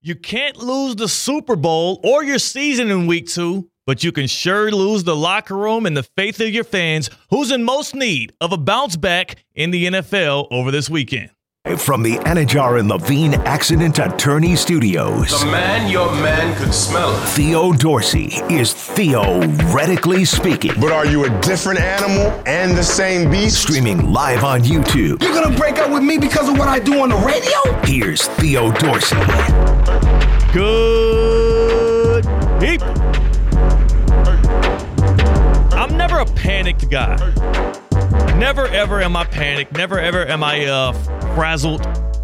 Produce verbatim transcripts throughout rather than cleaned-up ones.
You can't lose the Super Bowl or your season in week two, but you can sure lose the locker room and the faith of your fans, who's in most need of a bounce back in the N F L over this weekend. From the Anajar and Levine Accident Attorney Studios. The man your man could smell. Theo Dorsey is theoretically speaking. But are you a different animal and the same beast? Streaming live on YouTube. You're gonna break up with me because of what I do on the radio? Here's Theo Dorsey. Good people. I'm never a panicked guy. Never, ever am I panicked. Never, ever am I uh, frazzled.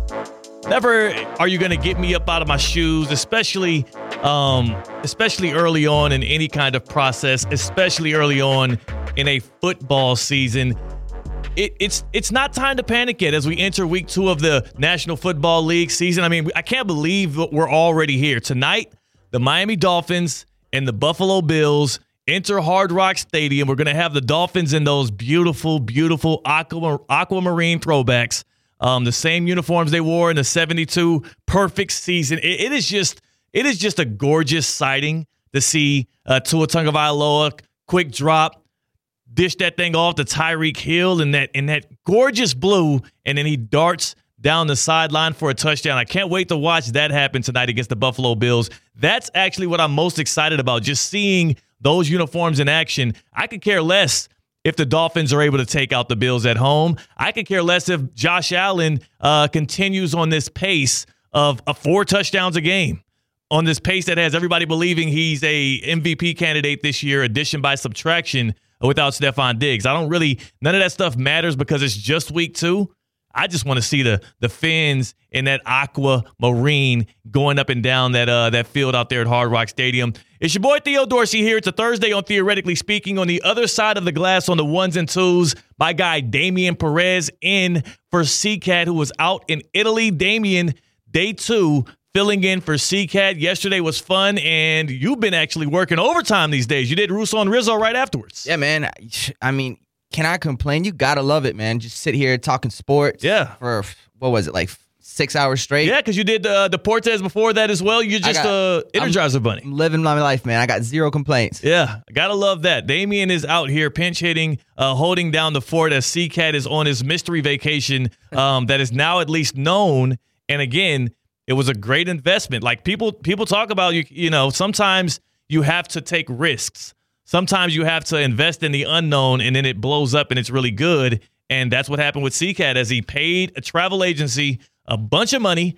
Never are you going to get me up out of my shoes, especially um, especially early on in any kind of process, especially early on in a football season. It, it's it's not time to panic yet as we enter week two of the National Football League season. I mean, I can't believe we're already here. Tonight, the Miami Dolphins and the Buffalo Bills enter Hard Rock Stadium. We're going to have the Dolphins in those beautiful, beautiful aqua, aquamarine throwbacks. Um, the same uniforms they wore in the seventy-two perfect season. It, it is just it is just a gorgeous sighting to see uh, Tua Tagovailoa quick drop, dish that thing off to Tyreek Hill in that in that gorgeous blue, and then he darts down the sideline for a touchdown. I can't wait to watch that happen tonight against the Buffalo Bills. That's actually what I'm most excited about, just seeing those uniforms in action. I could care less if the Dolphins are able to take out the Bills at home. I could care less if Josh Allen uh, continues on this pace of uh, four touchdowns a game, on this pace that has everybody believing he's a M V P candidate this year, addition by subtraction without Stephon Diggs. I don't really, none of that stuff matters because it's just week two. I just want to see the the fins in that aqua marine going up and down that uh, that field out there at Hard Rock Stadium. It's your boy Theo Dorsey here. It's a Thursday on Theoretically Speaking. On the other side of the glass, on the ones and twos, my guy Damian Perez in for C-Cat, who was out in Italy. Damian, day two, filling in for C-Cat. Yesterday was fun, and you've been actually working overtime these days. You did Russo and Rizzo right afterwards. Yeah, man. I mean, can I complain? You gotta love it, man. Just sit here talking sports. Yeah. For, what was it, like six hours straight? Yeah, because you did uh, Deportes before that as well. You're just got, a Energizer I'm, bunny. I'm living my life, man. I got zero complaints. Yeah, gotta love that. Damian is out here pinch hitting, uh, holding down the fort as C-Cat is on his mystery vacation um, that is now at least known. And again, it was a great investment. Like people, people talk about, you, you know, sometimes you have to take risks. Sometimes you have to invest in the unknown, and then it blows up and it's really good. And that's what happened with C-Cat as he paid a travel agency a bunch of money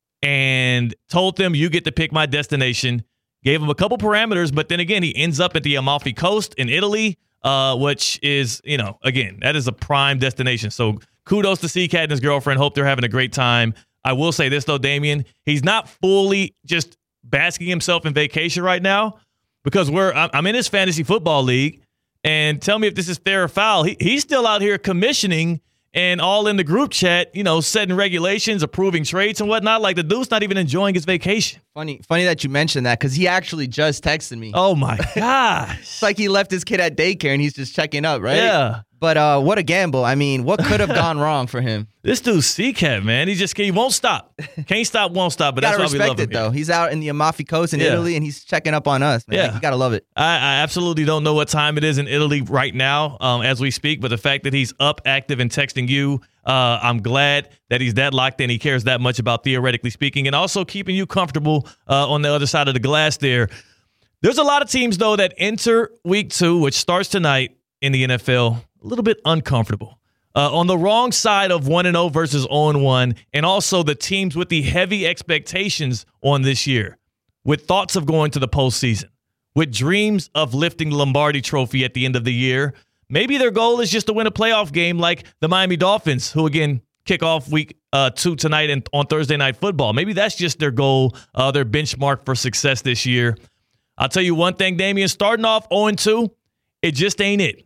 and told them, you get to pick my destination. Gave him a couple parameters, but then again, he ends up at the Amalfi Coast in Italy, uh, which is, you know, again, that is a prime destination. So kudos to C-Cat and his girlfriend. Hope they're having a great time. I will say this, though, Damian, he's not fully just basking himself in vacation right now. Because we're, I'm in his fantasy football league, and tell me if this is fair or foul. He, he's still out here commissioning and all in the group chat, you know, setting regulations, approving trades and whatnot. Like the dude's not even enjoying his vacation. Funny, funny that you mentioned that because he actually just texted me. Oh my gosh! It's like he left his kid at daycare and he's just checking up, right? Yeah. But uh, what a gamble. I mean, what could have gone wrong for him? This dude's C-Cat, man. He just he won't stop. Can't stop, won't stop. But that's why we love it, him. Though. He's out in the Amalfi Coast in yeah. Italy, and he's checking up on us, man. Yeah. You got to love it. I, I absolutely don't know what time it is in Italy right now um, as we speak, but the fact that he's up, active, and texting you, uh, I'm glad that he's that locked in. He cares that much about Theoretically Speaking and also keeping you comfortable uh, on the other side of the glass there. There's a lot of teams, though, that enter week two, which starts tonight in the N F L, a little bit uncomfortable. Uh, on the wrong side of one and oh versus oh and one, and also the teams with the heavy expectations on this year, with thoughts of going to the postseason, with dreams of lifting the Lombardi Trophy at the end of the year. Maybe their goal is just to win a playoff game like the Miami Dolphins, who, again, kick off week uh, two tonight and on Thursday Night Football. Maybe that's just their goal, uh, their benchmark for success this year. I'll tell you one thing, Damian, starting off oh and two, it just ain't it.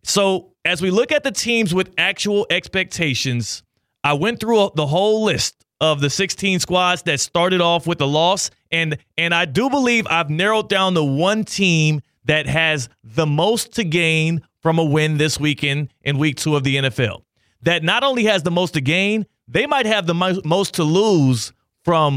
So as we look at the teams with actual expectations, I went through the whole list of the sixteen squads that started off with a loss, and and I do believe I've narrowed down the one team that has the most to gain from a win this weekend in week two of the N F L. That not only has the most to gain, they might have the mo- most to lose from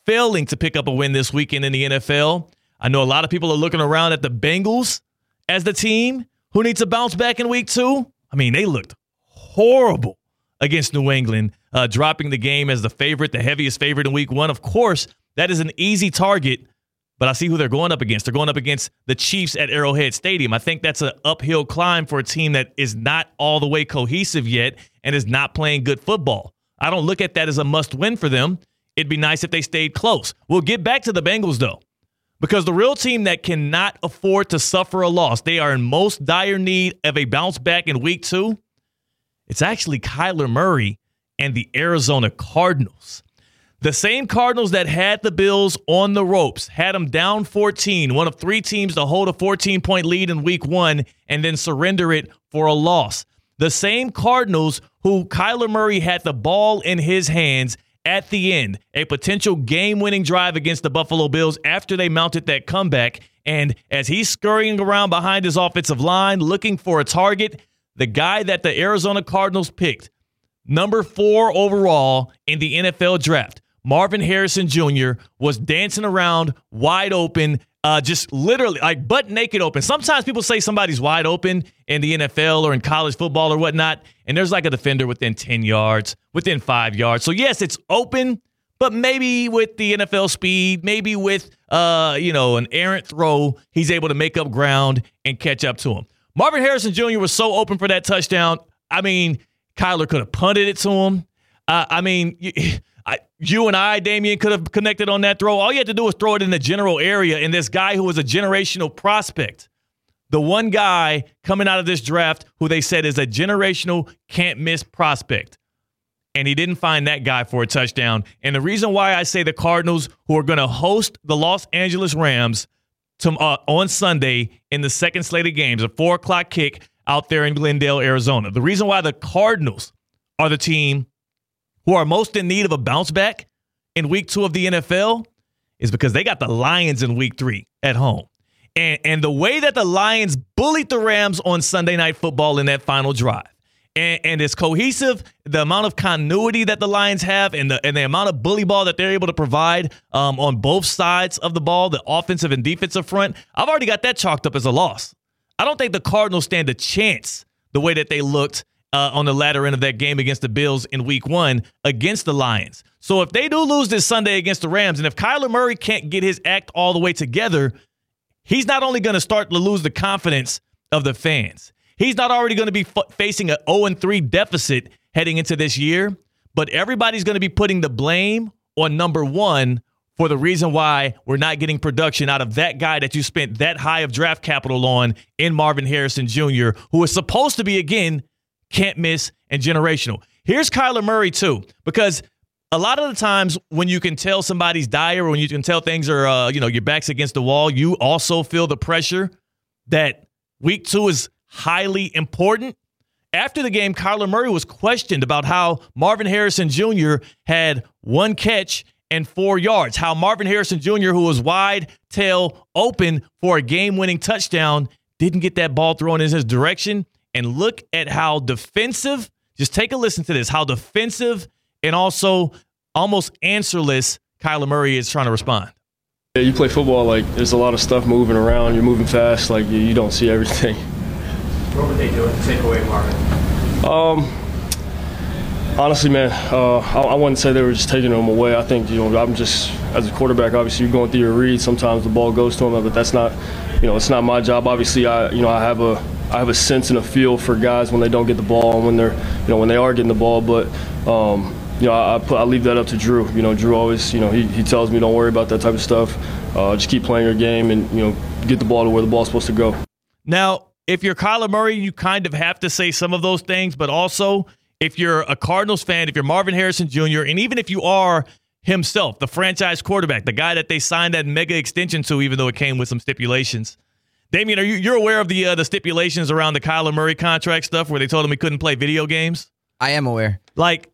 failing to pick up a win this weekend in the N F L. I know a lot of people are looking around at the Bengals as the team who needs to bounce back in week two. I mean, they looked horrible against New England, uh, dropping the game as the favorite, the heaviest favorite in week one. Of course, that is an easy target, but I see who they're going up against. They're going up against the Chiefs at Arrowhead Stadium. I think that's an uphill climb for a team that is not all the way cohesive yet and is not playing good football. I don't look at that as a must-win for them. It'd be nice if they stayed close. We'll get back to the Bengals, though, because the real team that cannot afford to suffer a loss, they are in most dire need of a bounce back in week two. It's actually Kyler Murray and the Arizona Cardinals. The same Cardinals that had the Bills on the ropes, had them down fourteen, one of three teams to hold a fourteen-point lead in week one and then surrender it for a loss. The same Cardinals who Kyler Murray had the ball in his hands at the end, a potential game-winning drive against the Buffalo Bills after they mounted that comeback. And as he's scurrying around behind his offensive line looking for a target, the guy that the Arizona Cardinals picked, number four overall in the N F L draft, Marvin Harrison Junior, was dancing around wide open, uh, just literally like butt naked open. Sometimes people say somebody's wide open in the N F L or in college football or whatnot, and there's like a defender within ten yards, within five yards. So, yes, it's open, but maybe with the N F L speed, maybe with uh, you know, an errant throw, he's able to make up ground and catch up to him. Marvin Harrison Junior was so open for that touchdown. I mean, Kyler could have punted it to him. Uh, I mean, you, I, you and I, Damian, could have connected on that throw. All you had to do was throw it in the general area, and this guy who was a generational prospect, the one guy coming out of this draft who they said is a generational can't-miss prospect, and he didn't find that guy for a touchdown. And the reason why I say the Cardinals, who are going to host the Los Angeles Rams to, uh, on Sunday in the second slate of games, a four o'clock kick out there in Glendale, Arizona. The reason why the Cardinals are the team who are most in need of a bounce back in week two of the N F L is because they got the Lions in week three at home. And, and the way that the Lions bullied the Rams on Sunday Night Football in that final drive, and, and it's cohesive, the amount of continuity that the Lions have and the, and the amount of bully ball that they're able to provide um, on both sides of the ball, the offensive and defensive front, I've already got that chalked up as a loss. I don't think the Cardinals stand a chance the way that they looked uh, on the latter end of that game against the Bills in week one against the Lions. So if they do lose this Sunday against the Rams, and if Kyler Murray can't get his act all the way together, he's not only going to start to lose the confidence of the fans, he's not already going to be f- facing an oh and three deficit heading into this year, but everybody's going to be putting the blame on number one for the reason why we're not getting production out of that guy that you spent that high of draft capital on in Marvin Harrison Junior, who is supposed to be, again, can't miss and generational. Here's Kyler Murray, too, because a lot of the times when you can tell somebody's dire or when you can tell things are, uh, you know, your back's against the wall, you also feel the pressure that week two is highly important. After the game, Kyler Murray was questioned about how Marvin Harrison Junior had one catch and four yards, how Marvin Harrison Junior, who was wide tail open for a game-winning touchdown, didn't get that ball thrown in his direction. And look at how defensive, just take a listen to this, how defensive and also almost answerless Kyler Murray is trying to respond. Yeah, you play football, like, there's a lot of stuff moving around. You're moving fast, like, you, you don't see everything. What were they doing to take away Marvin? Um, honestly, man, uh, I, I wouldn't say they were just taking him away. I think, you know, I'm just, as a quarterback, obviously you're going through your read. Sometimes the ball goes to him, but that's not, you know, it's not my job. Obviously, I, you know, I have a, I have a sense and a feel for guys when they don't get the ball and when they're, you know, when they are getting the ball. But, um, you know, I, I, put, I leave that up to Drew. You know, Drew always, you know, he, he tells me don't worry about that type of stuff. Uh, just keep playing your game and, you know, get the ball to where the ball's supposed to go. Now, if you're Kyler Murray, you kind of have to say some of those things, but also if you're a Cardinals fan, if you're Marvin Harrison Junior, and even if you are himself, the franchise quarterback, the guy that they signed that mega extension to, even though it came with some stipulations. Damian, are you you're aware of the uh, the stipulations around the Kyler Murray contract stuff where they told him he couldn't play video games? I am aware. Like,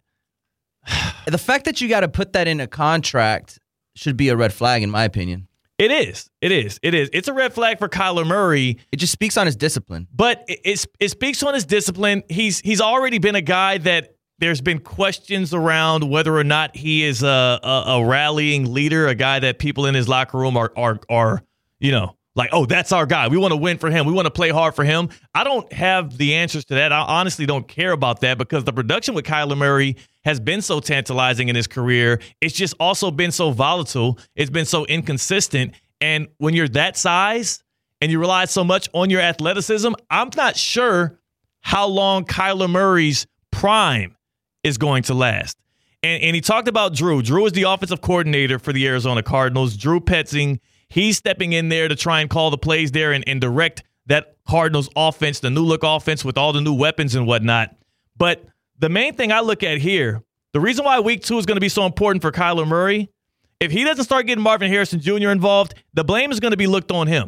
the fact that you got to put that in a contract should be a red flag, in my opinion. It is. It is. It is. It's a red flag for Kyler Murray. It just speaks on his discipline. But it, it, it speaks on his discipline. He's he's already been a guy that there's been questions around whether or not he is a, a, a rallying leader, a guy that people in his locker room are, are, are, you know, like, oh, that's our guy. We want to win for him. We want to play hard for him. I don't have the answers to that. I honestly don't care about that because the production with Kyler Murray has been so tantalizing in his career. It's just also been so volatile. It's been so inconsistent. And when you're that size and you rely so much on your athleticism, I'm not sure how long Kyler Murray's prime is going to last. And, and he talked about Drew. Drew is the offensive coordinator for the Arizona Cardinals. Drew Petzing, he's stepping in there to try and call the plays there and, and direct that Cardinals offense, the new look offense with all the new weapons and whatnot. But the main thing I look at here, the reason why week two is going to be so important for Kyler Murray, if he doesn't start getting Marvin Harrison Junior involved, the blame is going to be looked on him.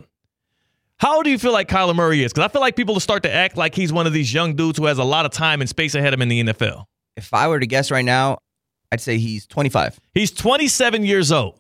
How do you feel like Kyler Murray is? Because I feel like people will start to act like he's one of these young dudes who has a lot of time and space ahead of him in the N F L. If I were to guess right now, I'd say he's twenty-five. He's twenty-seven years old.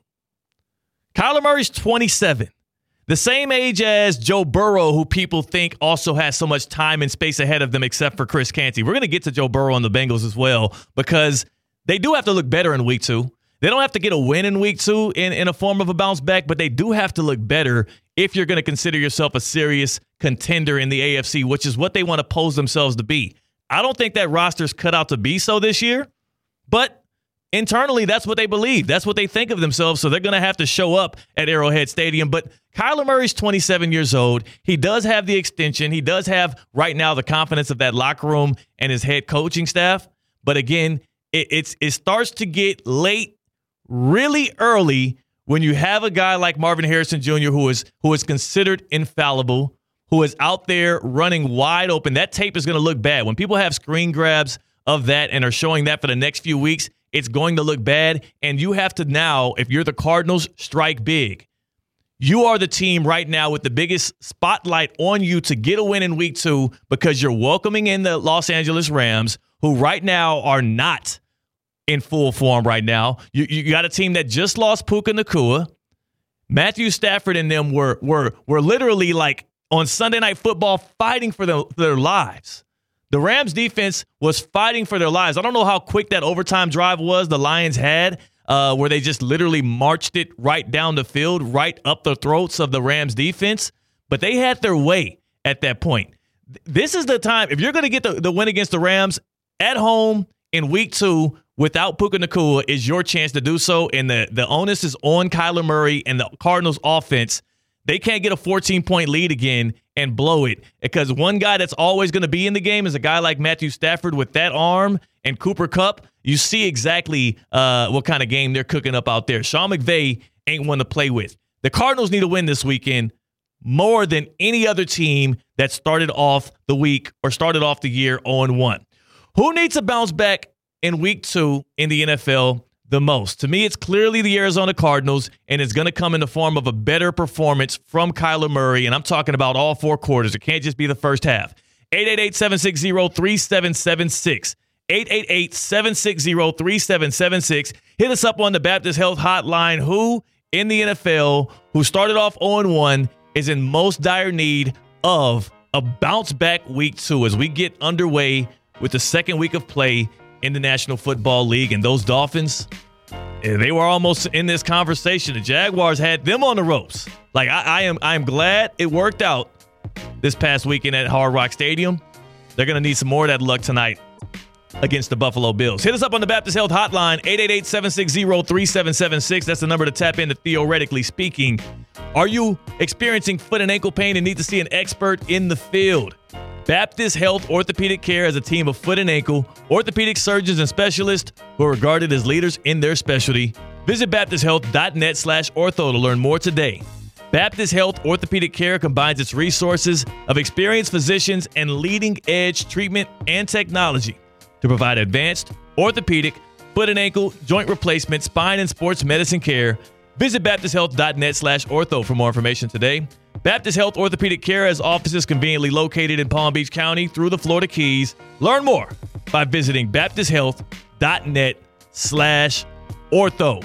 Kyler Murray's twenty-seven. The same age as Joe Burrow, who people think also has so much time and space ahead of them except for Chris Canty. We're going to get to Joe Burrow and the Bengals as well because they do have to look better in week two. They don't have to get a win in week two in, in a form of a bounce back, but they do have to look better if you're going to consider yourself a serious contender in the A F C, which is what they want to pose themselves to be. I don't think that roster's cut out to be so this year, but internally, that's what they believe. That's what they think of themselves, so they're going to have to show up at Arrowhead Stadium. But Kyler Murray's twenty-seven years old. He does have the extension. He does have, right now, the confidence of that locker room and his head coaching staff. But again, it, it's it starts to get late really early when you have a guy like Marvin Harrison Junior who is who is considered infallible, who is out there running wide open. That tape is going to look bad. When people have screen grabs of that and are showing that for the next few weeks, it's going to look bad. And you have to now, if you're the Cardinals, strike big. You are the team right now with the biggest spotlight on you to get a win in week two because you're welcoming in the Los Angeles Rams, who right now are not in full form right now. You you got a team that just lost Puka Nacua. Matthew Stafford and them were were were literally like on Sunday Night Football fighting for their, their lives. The Rams defense was fighting for their lives. I don't know how quick that overtime drive was the Lions had, uh, where they just literally marched it right down the field, right up the throats of the Rams defense. But they had their way at that point. This is the time, if you're going to get the, the win against the Rams at home in week two without Puka Nacua, is your chance to do so. And the, the onus is on Kyler Murray and the Cardinals offense. They can't get a fourteen-point lead again and blow it, because one guy that's always going to be in the game is a guy like Matthew Stafford with that arm and Cooper Kupp. You see exactly uh, what kind of game they're cooking up out there. Sean McVay ain't one to play with. The Cardinals need to win this weekend more than any other team that started off the week or started off the year oh and one. Who needs to bounce back in week two in the N F L the most? To me, it's clearly the Arizona Cardinals, and it's going to come in the form of a better performance from Kyler Murray, and I'm talking about all four quarters. It can't just be the first half. eight eight eight, seven six zero, three seven seven six. eight eight eight, seven six zero, three seven seven six. Hit us up on the Baptist Health Hotline. Who in the N F L, who started off oh and one, is in most dire need of a bounce-back week two as we get underway with the second week of play in the National Football League? And those Dolphins, they were almost in this conversation. The Jaguars had them on the ropes. Like, I, I am I am glad it worked out this past weekend at Hard Rock Stadium. They're going to need some more of that luck tonight against the Buffalo Bills. Hit us up on the Baptist Health Hotline, eight eight eight, seven six zero, three seven seven six. That's the number to tap into, theoretically speaking. Are you experiencing foot and ankle pain and need to see an expert in the field? Baptist Health Orthopedic Care has a team of foot and ankle orthopedic surgeons and specialists who are regarded as leaders in their specialty. Visit baptist health dot net slash ortho to learn more today. Baptist Health Orthopedic Care combines its resources of experienced physicians and leading-edge treatment and technology to provide advanced orthopedic, foot and ankle, joint replacement, spine, and sports medicine care. Visit baptist health dot net slash ortho for more information today. Baptist Health Orthopedic Care has offices conveniently located in Palm Beach County through the Florida Keys. Learn more by visiting baptist health dot net slash ortho.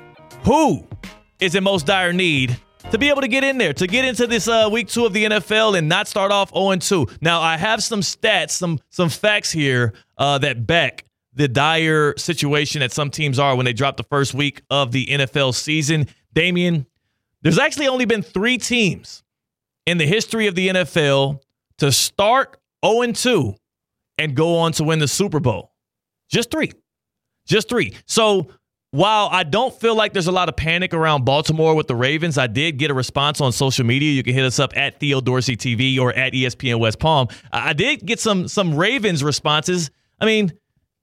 Who is in most dire need to be able to get in there, to get into this uh, week two of the N F L and not start off oh and two? Now, I have some stats, some some facts here uh, that back the dire situation that some teams are when they drop the first week of the N F L season. Damian, there's actually only been three teams in the history of the N F L to start oh and two and go on to win the Super Bowl. Just three. Just three. So while I don't feel like there's a lot of panic around Baltimore with the Ravens, I did get a response on social media. You can hit us up at Theo Dorsey T V or at E S P N West Palm. I did get some some Ravens responses. I mean,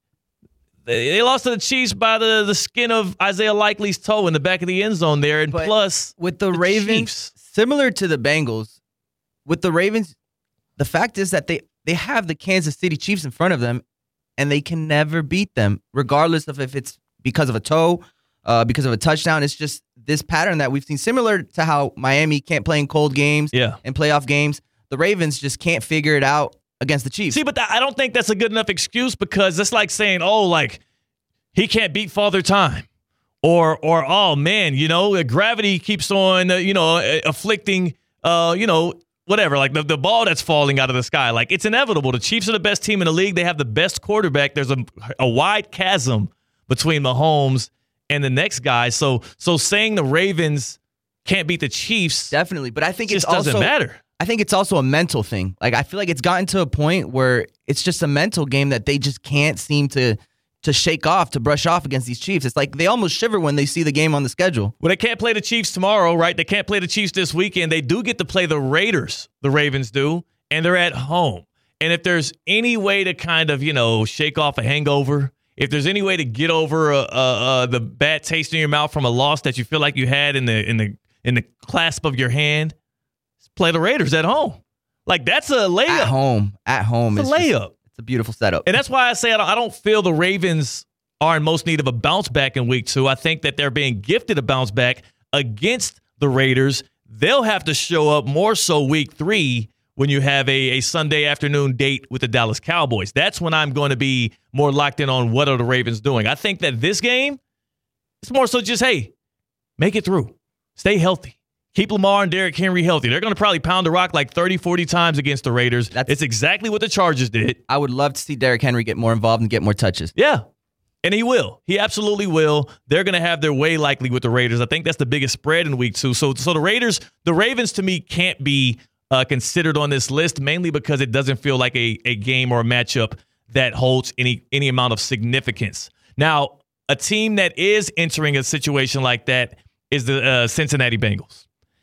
they lost to the Chiefs by the, the skin of Isaiah Likely's toe in the back of the end zone there. And but plus, with the, the Ravens, Chiefs. Similar to the Bengals, with the Ravens, the fact is that they, they have the Kansas City Chiefs in front of them, and they can never beat them, regardless of if it's because of a toe, uh, because of a touchdown. It's just this pattern that we've seen, similar to how Miami can't play in cold games yeah. and playoff games. The Ravens just can't figure it out against the Chiefs. See, but th- I don't think that's a good enough excuse, because it's like saying, oh, like, he can't beat Father Time. Or, or oh, man, you know, gravity keeps on, uh, you know, afflicting, uh, you know, whatever, like the, the ball that's falling out of the sky. Like, it's inevitable. The Chiefs are the best team in the league. They have the best quarterback. There's a, a wide chasm between Mahomes and the next guy. So, so saying the Ravens can't beat the Chiefs definitely, but I think just it's also, doesn't matter. I think it's also a mental thing. Like, I feel like it's gotten to a point where it's just a mental game that they just can't seem to to shake off, to brush off against these Chiefs. It's like they almost shiver when they see the game on the schedule. Well, they can't play the Chiefs tomorrow, right? They can't play the Chiefs this weekend. They do get to play the Raiders, the Ravens do, and they're at home. And if there's any way to kind of, you know, shake off a hangover, if there's any way to get over uh, uh, the bad taste in your mouth from a loss that you feel like you had in the in the in the clasp of your hand, play the Raiders at home. Like, that's a layup. At home. At home. It's a just, layup. it's a beautiful setup. And that's why I say I don't, I don't feel the Ravens are in most need of a bounce back in week two. I think that they're being gifted a bounce back against the Raiders. They'll have to show up more so week three when you have a, a Sunday afternoon date with the Dallas Cowboys. That's when I'm going to be more locked in on what are the Ravens doing. I think that this game, it's more so just, hey, make it through. Stay healthy. Keep Lamar and Derrick Henry healthy. They're going to probably pound the rock like thirty, forty times against the Raiders. That's, it's exactly what the Chargers did. I would love to see Derrick Henry get more involved and get more touches. Yeah, and he will. He absolutely will. They're going to have their way likely with the Raiders. I think that's the biggest spread in week two. So, so the Raiders, the Ravens to me can't be uh, considered on this list, mainly because it doesn't feel like a, a game or a matchup that holds any any amount of significance. Now, a team that is entering a situation like that is the uh, Cincinnati Bengals.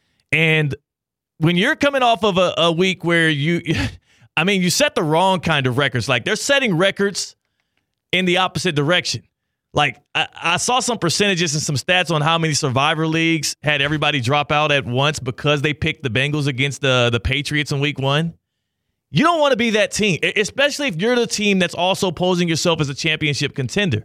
And when you're coming off of a, a week where you, I mean, you set the wrong kind of records. Like, they're setting records in the opposite direction. Like, I, I saw some percentages and some stats on how many Survivor Leagues had everybody drop out at once because they picked the Bengals against the, the Patriots in week one. You don't want to be that team, especially if you're the team that's also posing yourself as a championship contender.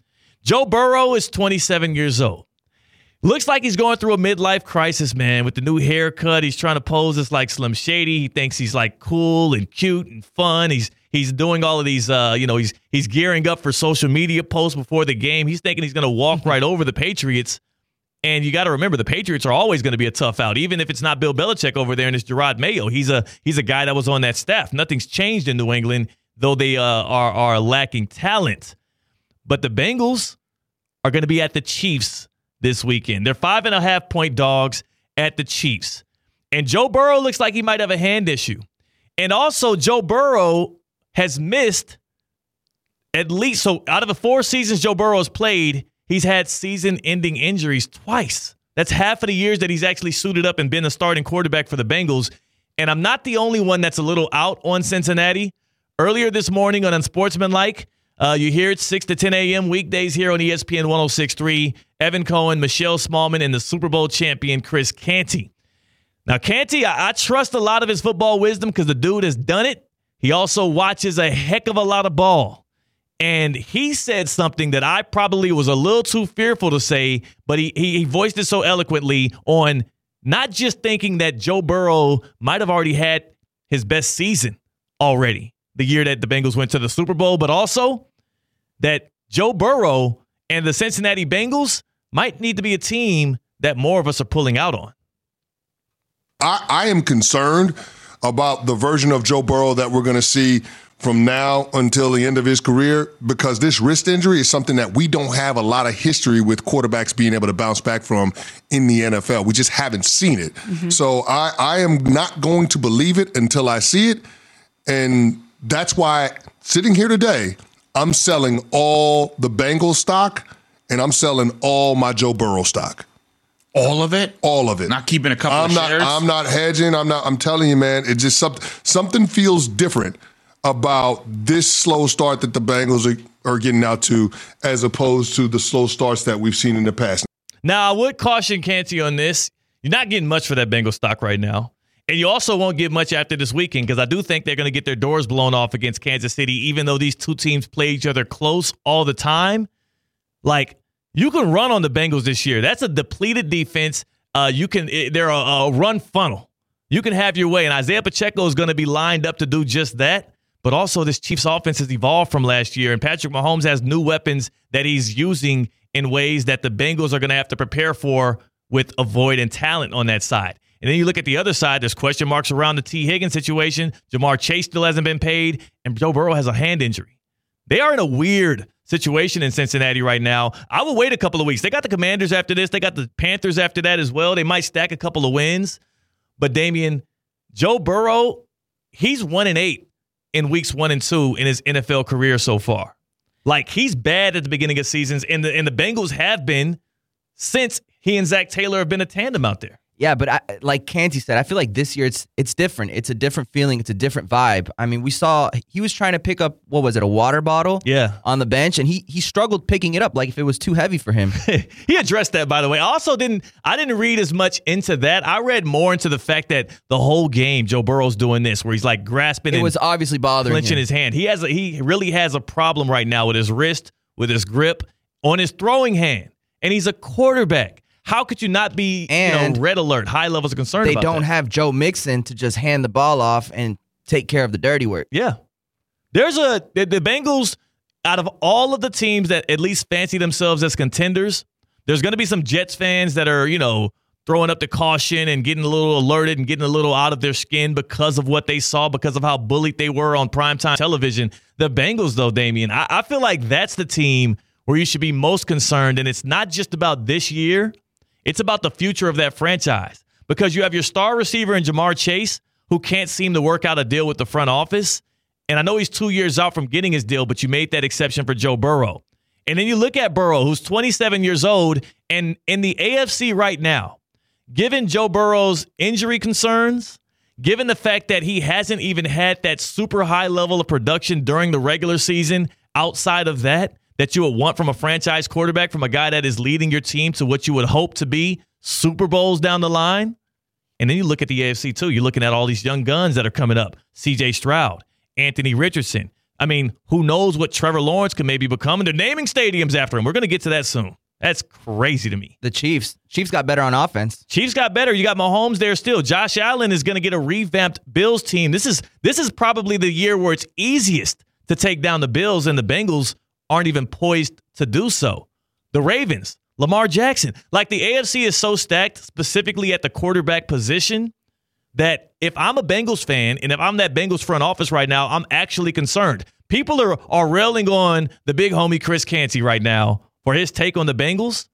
Joe Burrow is twenty-seven years old. Looks like he's going through a midlife crisis, man, with the new haircut. He's trying to pose as like Slim Shady. He thinks he's like cool and cute and fun. He's he's doing all of these, uh, you know, he's he's gearing up for social media posts before the game. He's thinking he's going to walk right over the Patriots. And you got to remember, the Patriots are always going to be a tough out, even if it's not Bill Belichick over there and it's Gerard Mayo. He's a he's a guy that was on that staff. Nothing's changed in New England, though they uh, are are lacking talent. But the Bengals are going to be at the Chiefs this weekend. They're five and a half point dogs at the Chiefs. And Joe Burrow looks like he might have a hand issue. And also, Joe Burrow has missed at least, so out of the four seasons Joe Burrow has played, he's had season-ending injuries twice. That's half of the years that he's actually suited up and been a starting quarterback for the Bengals. And I'm not the only one that's a little out on Cincinnati. Earlier this morning on Unsportsmanlike, Uh, you hear it six to ten a.m. weekdays here on E S P N one oh six point three. Evan Cohen, Michelle Smallman, and the Super Bowl champion Chris Canty. Now, Canty, I, I trust a lot of his football wisdom because the dude has done it. He also watches a heck of a lot of ball. And he said something that I probably was a little too fearful to say, but he, he, he voiced it so eloquently on not just thinking that Joe Burrow might have already had his best season already, the year that the Bengals went to the Super Bowl, but also that Joe Burrow and the Cincinnati Bengals might need to be a team that more of us are pulling out on. I, I am concerned about the version of Joe Burrow that we're going to see from now until the end of his career, because this wrist injury is something that we don't have a lot of history with quarterbacks being able to bounce back from in the N F L. We just haven't seen it. Mm-hmm. So I, I am not going to believe it until I see it. And that's why sitting here today, I'm selling all the Bengals stock and I'm selling all my Joe Burrow stock. All of it? All of it. Not keeping a couple I'm of not, shares? I'm not hedging. I'm not. I'm telling you, man, it just something something feels different about this slow start that the Bengals are, are getting out to as opposed to the slow starts that we've seen in the past. Now, I would caution Canty on this. You're not getting much for that Bengals stock right now. And you also won't get much after this weekend because I do think they're going to get their doors blown off against Kansas City, even though these two teams play each other close all the time. Like, you can run on the Bengals this year. That's a depleted defense. Uh, you can They're a, a run funnel. You can have your way. And Isaiah Pacheco is going to be lined up to do just that. But also, this Chiefs offense has evolved from last year, and Patrick Mahomes has new weapons that he's using in ways that the Bengals are going to have to prepare for with a void in talent on that side. And then you look at the other side, there's question marks around the T. Higgins situation. Jamar Chase still hasn't been paid, and Joe Burrow has a hand injury. They are in a weird situation in Cincinnati right now. I will wait a couple of weeks. They got the Commanders after this. They got the Panthers after that as well. They might stack a couple of wins. But, Damian, Joe Burrow, he's one and eight. in weeks one and two in his N F L career so far. Like, he's bad at the beginning of seasons, and the and the Bengals have been since he and Zach Taylor have been a tandem out there. Yeah, but I, like Canty said, I feel like this year it's it's different. It's a different feeling. It's a different vibe. I mean, we saw he was trying to pick up, what was it, a water bottle? Yeah. On the bench, and he he struggled picking it up like if it was too heavy for him. He addressed that, by the way. I also didn't I didn't read as much into that. I read more into the fact that the whole game Joe Burrow's doing this, where he's like grasping it and was obviously bothering clenching him. his hand. He has a, he really has a problem right now with his wrist, with his grip, on his throwing hand, and he's a quarterback. How could you not be, and you know, red alert, high levels of concern they about don't that? have Joe Mixon to just hand the ball off and take care of the dirty work. Yeah. There's a the, the Bengals, out of all of the teams that at least fancy themselves as contenders, there's going to be some Jets fans that are, you know, throwing up the caution and getting a little alerted and getting a little out of their skin because of what they saw, because of how bullied they were on primetime television. The Bengals, though, Damian, I, I feel like that's the team where you should be most concerned, and it's not just about this year. It's about the future of that franchise, because you have your star receiver in Jamar Chase, who can't seem to work out a deal with the front office. And I know he's two years out from getting his deal, but you made that exception for Joe Burrow. And then you look at Burrow, who's twenty-seven years old, and in the A F C right now, given Joe Burrow's injury concerns, given the fact that he hasn't even had that super high level of production during the regular season outside of that, that you would want from a franchise quarterback, from a guy that is leading your team to what you would hope to be Super Bowls down the line. And then you look at the A F C too. You're looking at all these young guns that are coming up. C J Stroud, Anthony Richardson. I mean, who knows what Trevor Lawrence could maybe become? And they're naming stadiums after him. We're going to get to that soon. That's crazy to me. The Chiefs. Chiefs got better on offense. Chiefs got better. You got Mahomes there still. Josh Allen is going to get a revamped Bills team. This is this is probably the year where it's easiest to take down the Bills, and the Bengals aren't even poised to do so. The Ravens, Lamar Jackson. Like, the A F C is so stacked, specifically at the quarterback position, that if I'm a Bengals fan and if I'm that Bengals front office right now, I'm actually concerned. People are, are railing on the big homie Chris Canty right now for his take on the Bengals.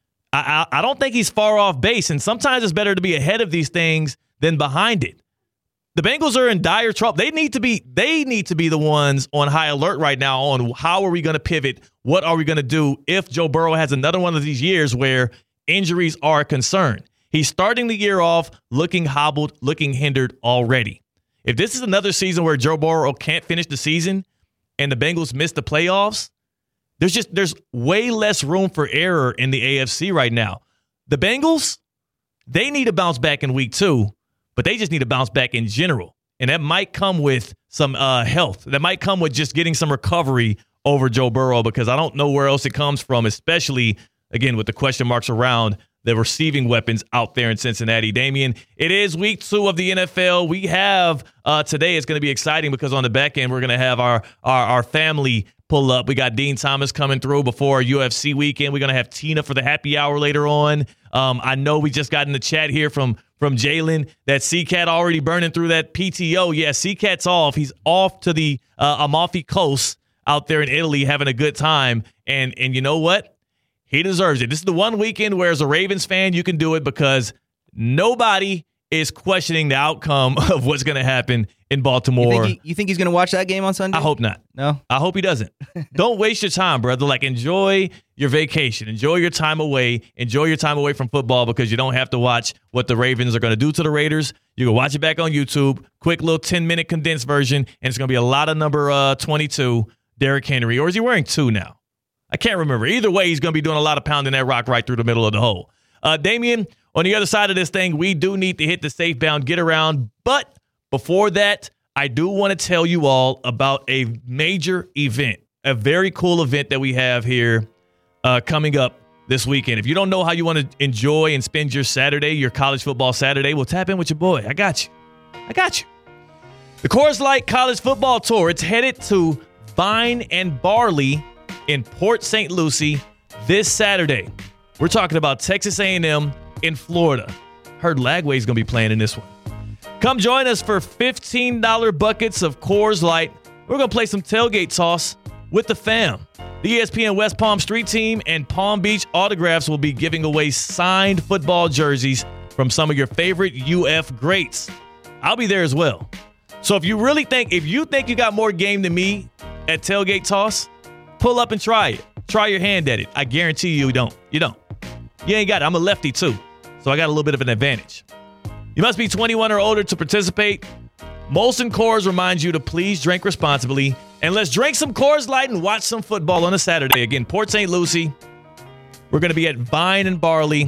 I, I, I don't think he's far off base, and sometimes it's better to be ahead of these things than behind it. The Bengals are in dire trouble. They need to be they need to be the ones on high alert right now on how are we going to pivot? What are we going to do if Joe Burrow has another one of these years where injuries are a concern? He's starting the year off looking hobbled, looking hindered already. If this is another season where Joe Burrow can't finish the season and the Bengals miss the playoffs, there's just there's way less room for error in the A F C right now. The Bengals, they need to bounce back in week two. But they just need to bounce back in general. And that might come with some uh, health. That might come with just getting some recovery over Joe Burrow, because I don't know where else it comes from, especially, again, with the question marks around the receiving weapons out there in Cincinnati. Damian, it is week two of the N F L. We have uh, today, it's going to be exciting because on the back end, we're going to have our, our, our family pull up. We got Dean Thomas coming through before U F C weekend. We're going to have Tina for the happy hour later on. Um, I know we just got in the chat here from from Jalen that C-Cat already burning through that P T O. Yeah, C-Cat's off. He's off to the uh, Amalfi Coast out there in Italy having a good time. And and you know what? He deserves it. This is the one weekend where as a Ravens fan, you can do it because nobody is questioning the outcome of what's going to happen in Baltimore. You think, he, you think he's going to watch that game on Sunday? I hope not. No? I hope he doesn't. Don't waste your time, brother. Like, enjoy your vacation. Enjoy your time away. Enjoy your time away from football because you don't have to watch what the Ravens are going to do to the Raiders. You can watch it back on YouTube. Quick little ten-minute condensed version, and it's going to be a lot of number uh, twenty-two, Derrick Henry. Or is he wearing two now? I can't remember. Either way, he's going to be doing a lot of pounding that rock right through the middle of the hole. Uh, Damian, on the other side of this thing, we do need to hit the safe bound, get around. But before that, I do want to tell you all about a major event, a very cool event that we have here uh, coming up this weekend. If you don't know how you want to enjoy and spend your Saturday, your college football Saturday, well, tap in with your boy. I got you. I got you. The Coors Light College Football Tour, it's headed to Vine and Barley in Port Saint Lucie this Saturday. We're talking about Texas A and M in Florida. Heard Lagway's going to be playing in this one. Come join us for fifteen dollars buckets of Coors Light. We're going to play some tailgate toss with the fam. The E S P N West Palm Street team and Palm Beach Autographs will be giving away signed football jerseys from some of your favorite U F greats. I'll be there as well. So if you really think, if you think you got more game than me at tailgate toss, pull up and try it. Try your hand at it. I guarantee you, you don't. You don't. You ain't got it. I'm a lefty too, so I got a little bit of an advantage. You must be twenty-one or older to participate. Molson Coors reminds you to please drink responsibly. And let's drink some Coors Light and watch some football on a Saturday. Again, Port Saint Lucie. We're going to be at Vine and Barley.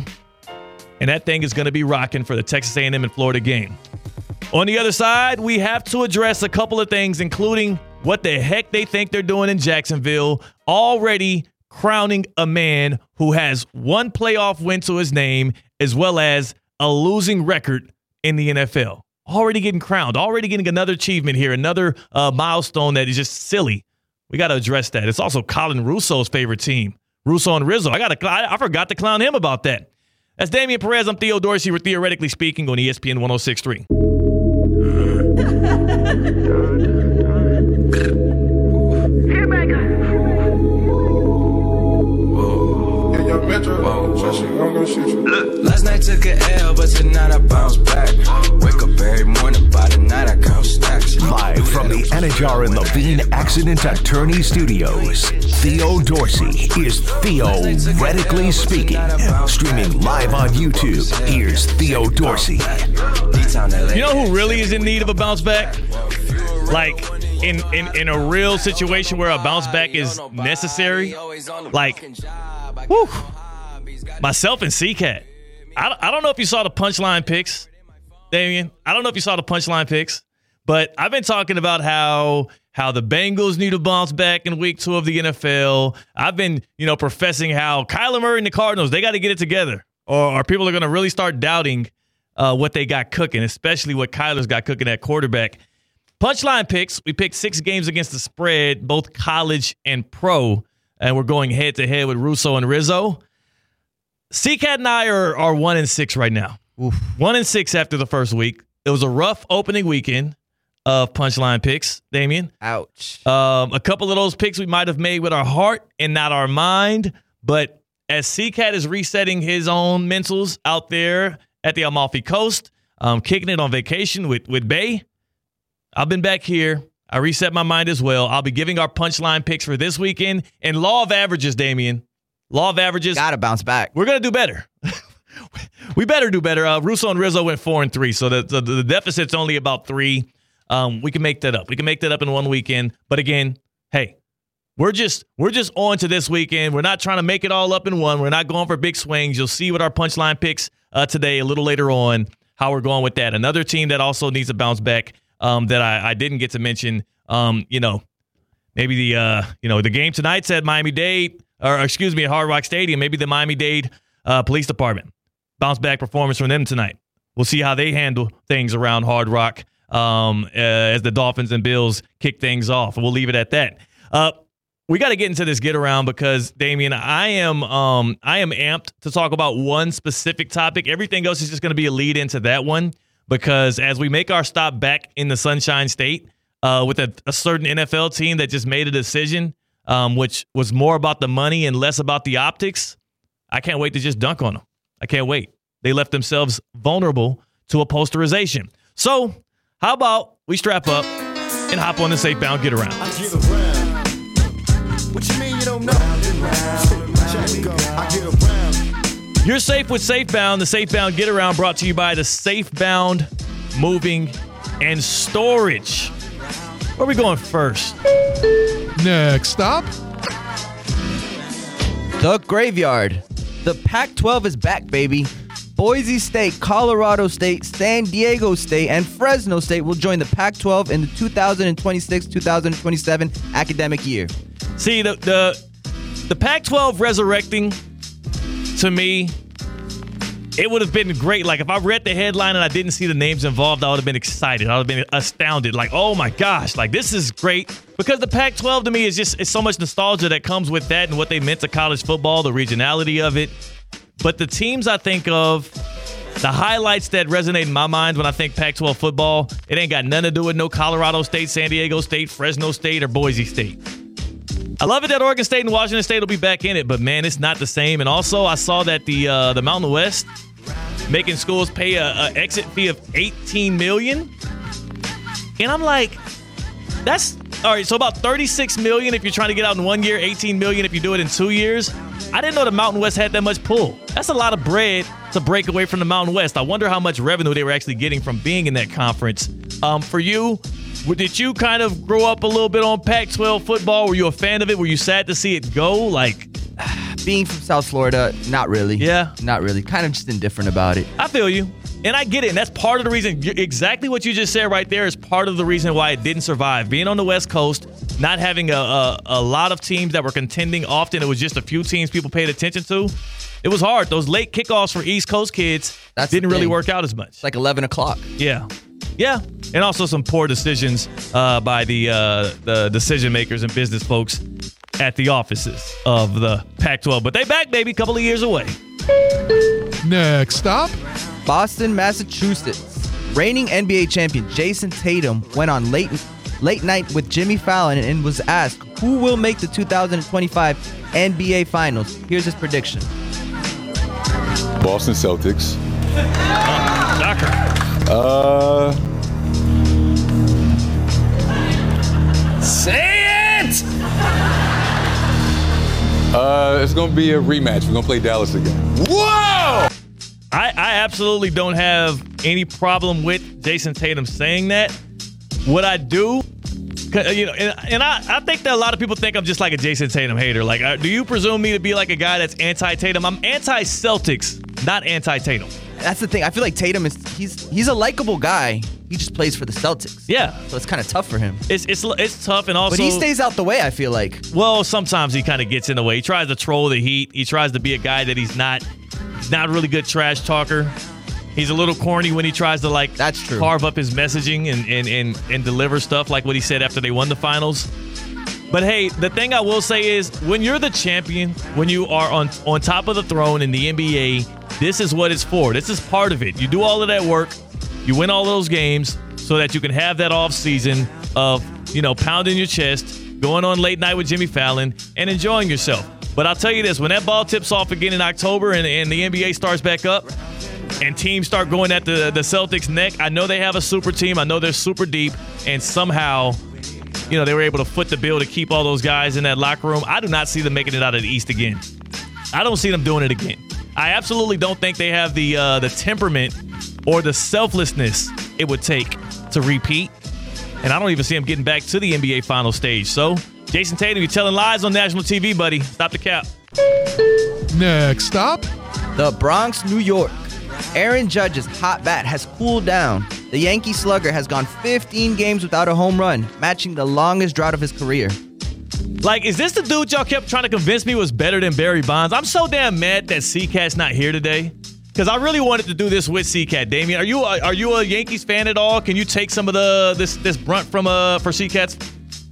And that thing is going to be rocking for the Texas A and M and Florida game. On the other side, we have to address a couple of things, including what the heck they think they're doing in Jacksonville, already crowning a man who has one playoff win to his name, as well as a losing record in the N F L. Already getting crowned, already getting another achievement here, another uh, milestone that is just silly. We got to address that. It's also Colin Russo's favorite team, Russo and Rizzo. I got to, I forgot to clown him about that. That's Damian Perez. I'm Theo Dorsey. We're Theoretically Speaking on E S P N one oh six point three. Last night took an L, but tonight I bounce back. Wake up every morning, by the night I count stacks. Live from the Anajar and Levine Accident Attorney Studios, Theo Dorsey is Theoretically Speaking. Streaming live on YouTube, here's Theo Dorsey. You know who really is in need of a bounce back? Like, in, in, in a real situation where a bounce back is necessary? Like, whew. Myself and C-Cat. I, I don't know if you saw the punchline picks, Damian. I don't know if you saw the punchline picks, but I've been talking about how how the Bengals need to bounce back in week two of the N F L. I've been, you know, professing how Kyler Murray and the Cardinals, they got to get it together, or, or people are going to really start doubting uh, what they got cooking, especially what Kyler's got cooking at quarterback. Punchline picks, we picked six games against the spread, both college and pro, and we're going head-to-head with Russo and Rizzo. C-Cat and I are, are one and six right now. Oof. One and six after the first week. It was a rough opening weekend of punchline picks, Damian. Ouch. Um, a couple of those picks we might have made with our heart and not our mind, but as C-Cat is resetting his own mentals out there at the Amalfi Coast, um, kicking it on vacation with, with Bay, I've been back here. I reset my mind as well. I'll be giving our punchline picks for this weekend. And law of averages, Damian. Law of averages. Got to bounce back. We're going to do better. We better do better. Uh, Russo and Rizzo went four and three, so the, the, the deficit's only about three. Um, we can make that up. We can make that up in one weekend. But again, hey, we're just we're just on to this weekend. We're not trying to make it all up in one. We're not going for big swings. You'll see with our punchline picks uh, today, a little later on, how we're going with that. Another team that also needs to bounce back um, that I, I didn't get to mention. Um, you know, maybe the uh, you know the game tonight's at Miami-Dade, or excuse me, at Hard Rock Stadium. Maybe the Miami-Dade uh, Police Department. Bounce back performance from them tonight. We'll see how they handle things around Hard Rock um, uh, as the Dolphins and Bills kick things off. And we'll leave it at that. Uh, we got to get into this get around because, Damian, I am um, I am amped to talk about one specific topic. Everything else is just going to be a lead into that one because as we make our stop back in the Sunshine State uh, with a, a certain N F L team that just made a decision, um, which was more about the money and less about the optics, I can't wait to just dunk on them. I can't wait. They left themselves vulnerable to a posterization. So how about we strap up and hop on the Safe Bound Get Around. I get around. What you mean you don't know? Check we go. I get around. You're safe with Safe Bound. The Safe Bound Get Around brought to you by the Safe Bound Moving and Storage. Where are we going first? Next stop. The Graveyard. The Pac twelve is back, baby. Boise State, Colorado State, San Diego State, and Fresno State will join the Pac twelve in the two thousand twenty-six two thousand twenty-seven academic year. See, the the, the Pac twelve resurrecting, to me, it would have been great. Like, if I read the headline and I didn't see the names involved, I would have been excited. I would have been astounded. Like, oh, my gosh, like, this is great. Because the Pac twelve, to me, is just it's so much nostalgia that comes with that and what they meant to college football, the regionality of it. But the teams I think of, the highlights that resonate in my mind when I think Pac twelve football, it ain't got nothing to do with no Colorado State, San Diego State, Fresno State, or Boise State. I love it that Oregon State and Washington State will be back in it, but, man, it's not the same. And also, I saw that the uh, the Mountain West making schools pay a, a exit fee of eighteen million dollars. And I'm like, that's – all right, so about thirty-six million dollars if you're trying to get out in one year, eighteen million dollars if you do it in two years. I didn't know the Mountain West had that much pull. That's a lot of bread to break away from the Mountain West. I wonder how much revenue they were actually getting from being in that conference. Um, for you, did you kind of grow up a little bit on Pac twelve football? Were you a fan of it? Were you sad to see it go? Like, being from South Florida, not really. Yeah? Not really. Kind of just indifferent about it. I feel you. And I get it. And that's part of the reason. Exactly what you just said right there is part of the reason why it didn't survive. Being on the West Coast, not having a, a, a lot of teams that were contending often. It was just a few teams people paid attention to. It was hard. Those late kickoffs for East Coast kids That's didn't really work out as much. It's like eleven o'clock. Yeah. Yeah. And also some poor decisions uh, by the uh, the decision makers and business folks at the offices of the Pac twelve. But they back, baby, a couple of years away. Next stop. Boston, Massachusetts. Reigning N B A champion Jason Tatum went on late late night with Jimmy Fallon and was asked who will make the two thousand twenty-five N B A Finals. Here's his prediction. Boston Celtics. Oh, shocker. Uh, Say it! Uh, it's going to be a rematch. We're going to play Dallas again. Whoa! I, I absolutely don't have any problem with Jason Tatum saying that. What I do, you know, and, and I, I think that a lot of people think I'm just like a Jason Tatum hater. Like, uh, do you presume me to be like a guy that's anti-Tatum? I'm anti-Celtics, not anti-Tatum. That's the thing. I feel like Tatum is he's he's a likable guy. He just plays for the Celtics. Yeah. So it's kind of tough for him. It's it's it's tough, and also. But he stays out the way, I feel like. Well, sometimes he kind of gets in the way. He tries to troll the Heat. He tries to be a guy that he's not. He's not a really good trash talker. He's a little corny when he tries to, like, That's true. carve up his messaging and, and, and, and deliver stuff like what he said after they won the finals. But, hey, the thing I will say is when you're the champion, when you are on, on top of the throne in the N B A, this is what it's for. This is part of it. You do all of that work. You win all those games so that you can have that off season of, you know, pounding your chest, going on late night with Jimmy Fallon, and enjoying yourself. But I'll tell you this, when that ball tips off again in October and, and the N B A starts back up and teams start going at the, the Celtics' neck, I know they have a super team. I know they're super deep. And somehow, you know, they were able to foot the bill to keep all those guys in that locker room. I do not see them making it out of the East again. I don't see them doing it again. I absolutely don't think they have the uh, the temperament or the selflessness it would take to repeat. And I don't even see them getting back to the N B A final stage. So, Jason Tatum, you're telling lies on national T V, buddy. Stop the cap. Next stop. The Bronx, New York. Aaron Judge's hot bat has cooled down. The Yankee slugger has gone fifteen games without a home run, matching the longest drought of his career. Like, is this the dude y'all kept trying to convince me was better than Barry Bonds? I'm so damn mad that C-Cat's not here today. Because I really wanted to do this with C-Cat. Damian, are you a, are you a Yankees fan at all? Can you take some of the this this brunt from uh for C-Cat's?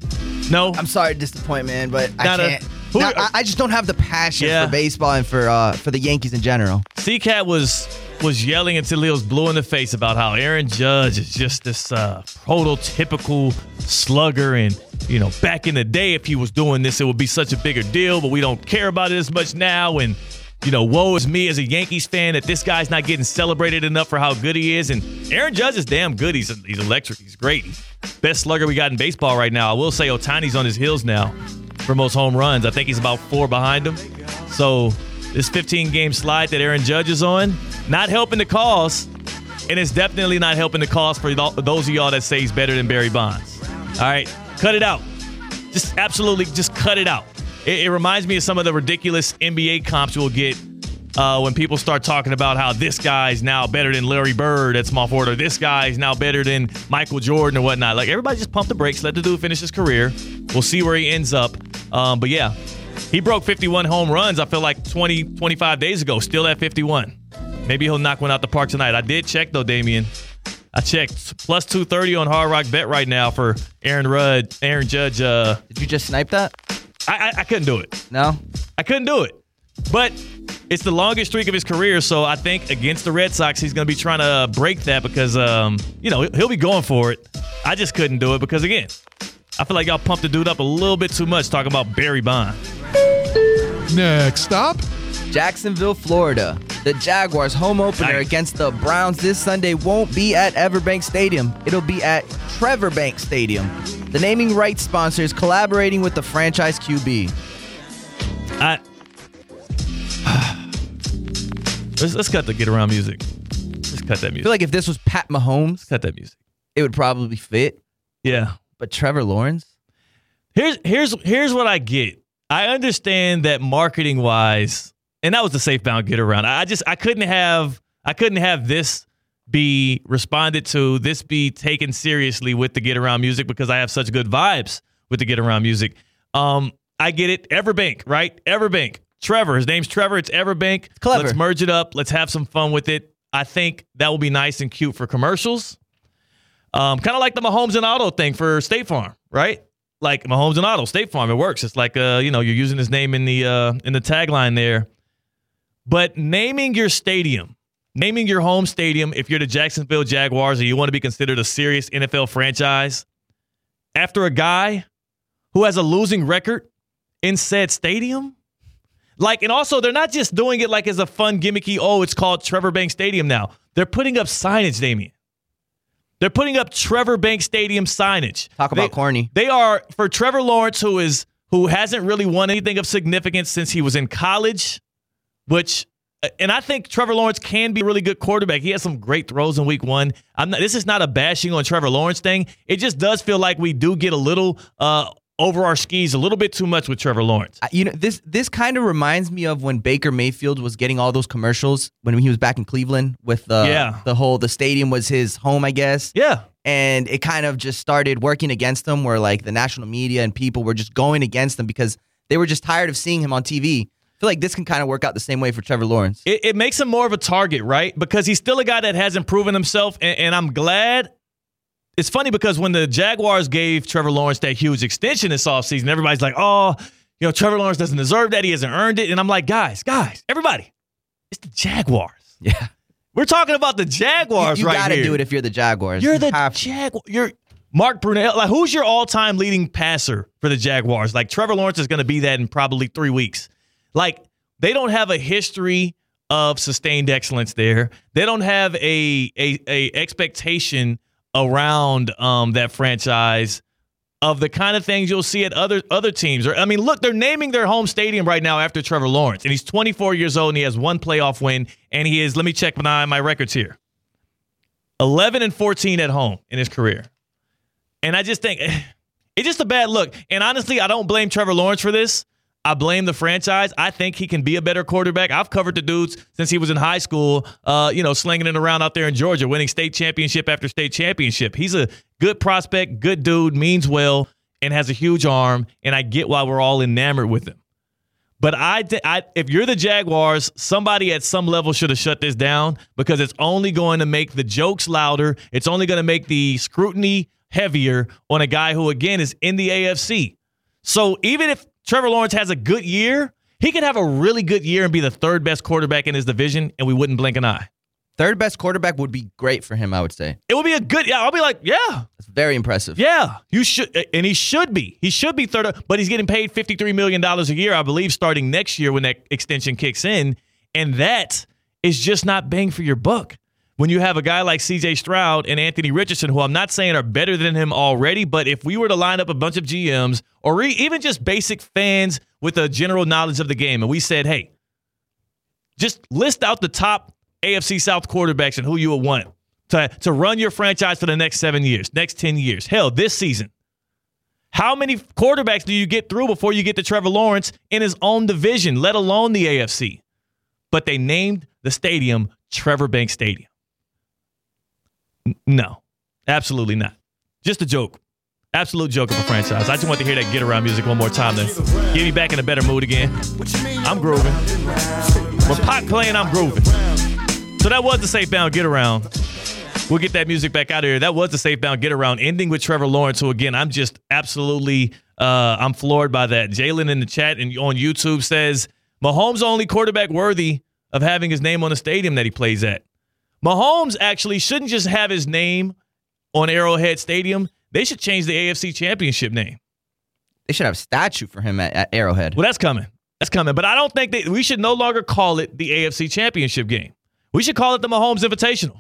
No. I'm sorry to disappoint, man, but I Not a- can't. Who- Not- I, I just don't have the passion Yeah. for baseball and for uh, for the Yankees in general. C-Cat was was yelling until he was blue in the face about how Aaron Judge is just this uh, prototypical slugger. And, you know, back in the day, if he was doing this, it would be such a bigger deal, but we don't care about it as much now. And, you know, woe is me as a Yankees fan that this guy's not getting celebrated enough for how good he is. And Aaron Judge is damn good. He's, he's electric. He's great. Best slugger we got in baseball right now. I will say Ohtani's on his heels now for most home runs. I think he's about four behind him. So this fifteen-game slide that Aaron Judge is on, not helping the cause, and it's definitely not helping the cause for those of y'all that say he's better than Barry Bonds. All right, cut it out. Just absolutely just cut it out. It, it reminds me of some of the ridiculous N B A comps you'll get uh, when people start talking about how this guy's now better than Larry Bird at small forward, or this guy's now better than Michael Jordan or whatnot. Like, everybody just pump the brakes, let the dude finish his career. We'll see where he ends up. Um, but, yeah, he broke fifty-one home runs, I feel like, twenty, twenty-five days ago, still at fifty-one. Maybe he'll knock one out the park tonight. I did check, though, Damian. I checked. Plus two thirty on Hard Rock Bet right now for Aaron Rudd, Aaron Judge. Uh, Did you just snipe that? I, I, I couldn't do it. No? I couldn't do it. But it's the longest streak of his career, so I think against the Red Sox, he's going to be trying to break that because, um, you know, he'll be going for it. I just couldn't do it because, again, I feel like y'all pumped the dude up a little bit too much talking about Barry Bonds. Next stop, Jacksonville, Florida. The Jaguars' home opener Nice. against the Browns this Sunday won't be at Everbank Stadium. It'll be at Trevor Bank Stadium. The naming rights sponsor is collaborating with the franchise Q B. I let's, let's cut the get around music. Let's cut that I music. feel like if this was Pat Mahomes, cut that music. it would probably fit. Yeah. But Trevor Lawrence? Here's here's here's what I get. I understand that marketing wise, and that was the safe bound get around. I just I couldn't have I couldn't have this be responded to, this be taken seriously with the get around music because I have such good vibes with the get around music. Um, I get it. Everbank, right? Everbank. Trevor. His name's Trevor. It's Everbank. It's clever. Let's merge it up. Let's have some fun with it. I think that will be nice and cute for commercials. Um, kind of like the Mahomes and Auto thing for State Farm, right? Like Mahomes and Auto, State Farm. It works. It's like uh, you know, you're using his name in the uh, in the tagline there. But naming your stadium, naming your home stadium, if you're the Jacksonville Jaguars and you want to be considered a serious N F L franchise, after a guy who has a losing record in said stadium, like, and also they're not just doing it like as a fun gimmicky. Oh, it's called Trevor Bank Stadium now. They're putting up signage, Damian. They're putting up Trevor Bank Stadium signage. Talk about they, corny. They are for Trevor Lawrence, who is who hasn't really won anything of significance since he was in college, which, and I think Trevor Lawrence can be a really good quarterback. He has some great throws in week one. I'm not, this is not a bashing on Trevor Lawrence thing. It just does feel like we do get a little uh, over our skis a little bit too much with Trevor Lawrence. You know, this this kind of reminds me of when Baker Mayfield was getting all those commercials when he was back in Cleveland with the Yeah. the whole the stadium was his home, I guess. Yeah. And it kind of just started working against him, where like the national media and people were just going against him because they were just tired of seeing him on T V. I feel like this can kind of work out the same way for Trevor Lawrence. It, it makes him more of a target, right? Because he's still a guy that hasn't proven himself, and, and I'm glad. It's funny because when the Jaguars gave Trevor Lawrence that huge extension this offseason, everybody's like, oh, you know, Trevor Lawrence doesn't deserve that. He hasn't earned it. And I'm like, guys, guys, everybody, it's the Jaguars. Yeah. We're talking about the Jaguars You, you right gotta here. do it if you're the Jaguars. You're You the have to. Jaguars. You're Mark Brunell. Like, who's your all-time leading passer for the Jaguars? Like, Trevor Lawrence is going to be that in probably three weeks. Like, they don't have a history of sustained excellence there. They don't have a a, a expectation around um, that franchise of the kind of things you'll see at other other teams. Or I mean, look, they're naming their home stadium right now after Trevor Lawrence, and he's twenty-four years old and he has one playoff win, and he is. Let me check my my records here. eleven and fourteen at home in his career, and I just think it's just a bad look. And honestly, I don't blame Trevor Lawrence for this. I blame the franchise. I think he can be a better quarterback. I've covered the dudes since he was in high school, uh, you know, slinging it around out there in Georgia, winning state championship after state championship. He's a good prospect, good dude, means well, and has a huge arm, and I get why we're all enamored with him. But I, I, if you're the Jaguars, somebody at some level should have shut this down because it's only going to make the jokes louder. It's only going to make the scrutiny heavier on a guy who, again, is in the A F C. So even if Trevor Lawrence has a good year, he could have a really good year and be the third best quarterback in his division, and we wouldn't blink an eye. Third best quarterback would be great for him, I would say. It would be a good, yeah, I'll be like, yeah. It's very impressive. Yeah, you should, and he should be. He should be third, but he's getting paid fifty-three million dollars a year, I believe, starting next year when that extension kicks in, and that is just not bang for your buck. When you have a guy like C J Stroud and Anthony Richardson, who I'm not saying are better than him already, but if we were to line up a bunch of G Ms or re- even just basic fans with a general knowledge of the game, and we said, hey, just list out the top A F C South quarterbacks and who you would want to, to run your franchise for the next seven years, next ten years. Hell, this season. How many quarterbacks do you get through before you get to Trevor Lawrence in his own division, let alone the A F C? But they named the stadium Trevor Bank Stadium. N- no, absolutely not. Just a joke. Absolute joke of a franchise. I just want to hear that get around music one more time to get me back in a better mood again. I'm grooving. When Pac playing, I'm grooving. So that was the safe bound get around. We'll get that music back out of here. That was the safe bound get around, ending with Trevor Lawrence, who, again, I'm just absolutely, uh, I'm floored by that. Jalen in the chat and on YouTube says, Mahomes only quarterback worthy of having his name on the stadium that he plays at. Mahomes actually shouldn't just have his name on Arrowhead Stadium. They should change the A F C Championship name. They should have a statue for him at, at Arrowhead. Well, that's coming. That's coming. But I don't think that we should no longer call it the A F C Championship game. We should call it the Mahomes Invitational.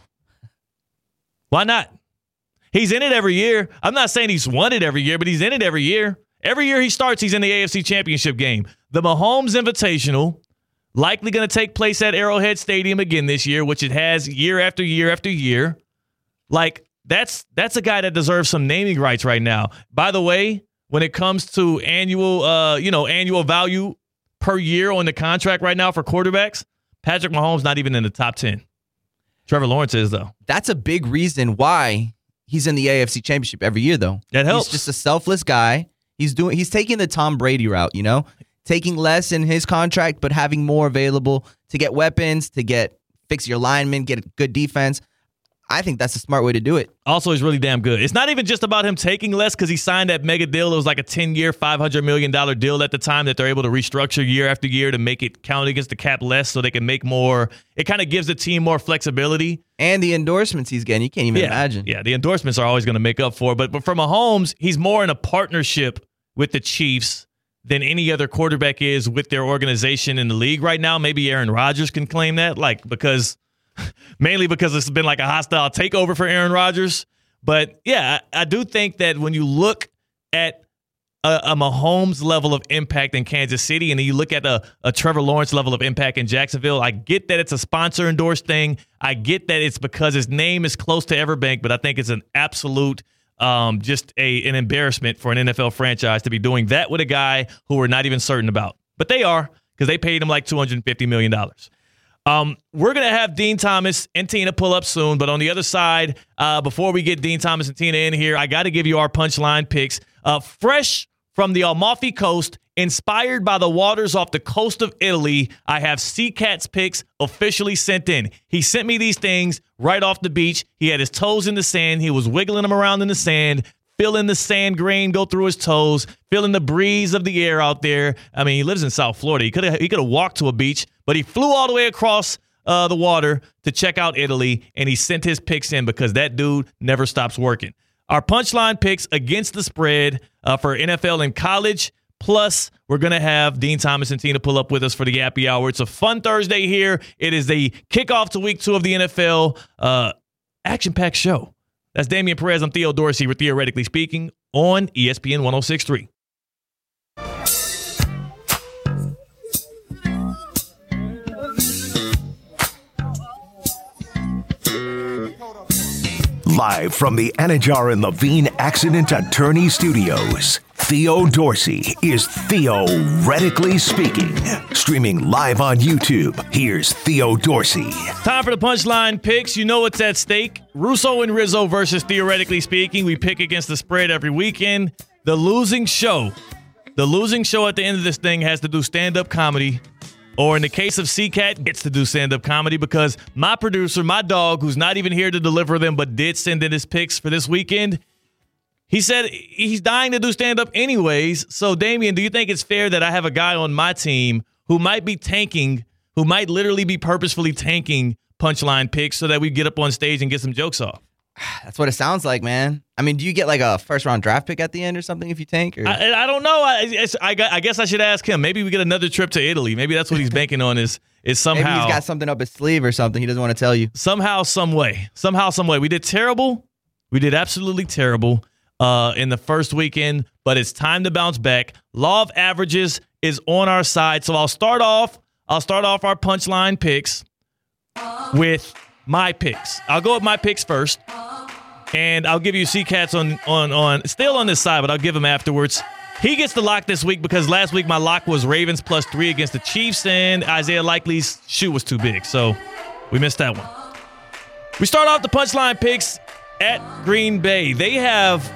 Why not? He's in it every year. I'm not saying he's won it every year, but he's in it every year. Every year he starts, he's in the A F C Championship game. The Mahomes Invitational, likely going to take place at Arrowhead Stadium again this year, which it has year after year after year. Like, that's that's a guy that deserves some naming rights right now. By the way, when it comes to annual, uh, you know, annual value per year on the contract right now for quarterbacks, Patrick Mahomes not even in the top ten. Trevor Lawrence is, though. That's a big reason why he's in the A F C Championship every year, though. That helps. He's just a selfless guy. He's doing. He's taking the Tom Brady route, you know, taking less in his contract, but having more available to get weapons, to get fix your linemen, get good defense. I think that's a smart way to do it. Also, he's really damn good. It's not even just about him taking less because he signed that mega deal. It was like a ten-year, five hundred million dollars deal at the time that they're able to restructure year after year to make it count against the cap less so they can make more. It kind of gives the team more flexibility. And the endorsements he's getting, you can't even yeah, imagine. Yeah, the endorsements are always going to make up for it. But, but for Mahomes, he's more in a partnership with the Chiefs than any other quarterback is with their organization in the league right now. Maybe Aaron Rodgers can claim that, like because mainly because it's been like a hostile takeover for Aaron Rodgers. But yeah, I, I do think that when you look at a, a Mahomes level of impact in Kansas City and then you look at a, a Trevor Lawrence level of impact in Jacksonville, I get that it's a sponsor endorsed thing. I get that it's because his name is close to Everbank, but I think it's an absolute Um, just a an embarrassment for an N F L franchise to be doing that with a guy who we're not even certain about. But they are, because they paid him like two hundred fifty million dollars. Um, we're going to have Dean Thomas and Tina pull up soon. But on the other side, uh, before we get Dean Thomas and Tina in here, I got to give you our punchline picks. Uh, fresh from the Amalfi Coast, inspired by the waters off the coast of Italy, I have C-Cat's picks officially sent in. He sent me these things right off the beach. He had his toes in the sand. He was wiggling them around in the sand, feeling the sand grain go through his toes, feeling the breeze of the air out there. I mean, he lives in South Florida. He could have he could have walked to a beach, but he flew all the way across uh, the water to check out Italy, and he sent his picks in because that dude never stops working. Our punchline picks against the spread uh, for N F L and college. Plus, we're going to have Dean Thomas and Tina pull up with us for the Happy Hour. It's a fun Thursday here. It is the kickoff to week two of the N F L uh, action-packed show. That's Damian Perez. I'm Theo Dorsey. We're Theoretically Speaking on E S P N one oh six point three. Live from the Anajar and Levine Accident Attorney Studios, Theo Dorsey is Theoretically Speaking. Streaming live on YouTube, here's Theo Dorsey. Time for the punchline picks. You know what's at stake. Russo and Rizzo versus Theoretically Speaking. We pick against the spread every weekend. The losing show The losing show at the end of this thing has to do stand-up comedy, or in the case of C-Cat, gets to do stand-up comedy because my producer, my dog, who's not even here to deliver them but did send in his picks for this weekend, he said he's dying to do stand-up anyways. So, Damian, do you think it's fair that I have a guy on my team who might be tanking, who might literally be purposefully tanking punchline picks so that we get up on stage and get some jokes off? That's what it sounds like, man. I mean, do you get like a first round draft pick at the end or something if you tank? Or? I, I don't know. I, I, I guess I should ask him. Maybe we get another trip to Italy. Maybe that's what he's banking on is is somehow. Maybe he's got something up his sleeve or something he doesn't want to tell you. Somehow, some way. Somehow, some way. We did terrible. We did absolutely terrible uh, in the first weekend, but it's time to bounce back. Law of averages is on our side. So I'll start off. I'll start off our punchline picks with my picks. I'll go with my picks first. And I'll give you C-Cats on, on, on, still on this side, but I'll give him afterwards. He gets the lock this week because last week my lock was Ravens plus three against the Chiefs, and Isaiah Likely's shoe was too big, so we missed that one. We start off the punchline picks at Green Bay. They have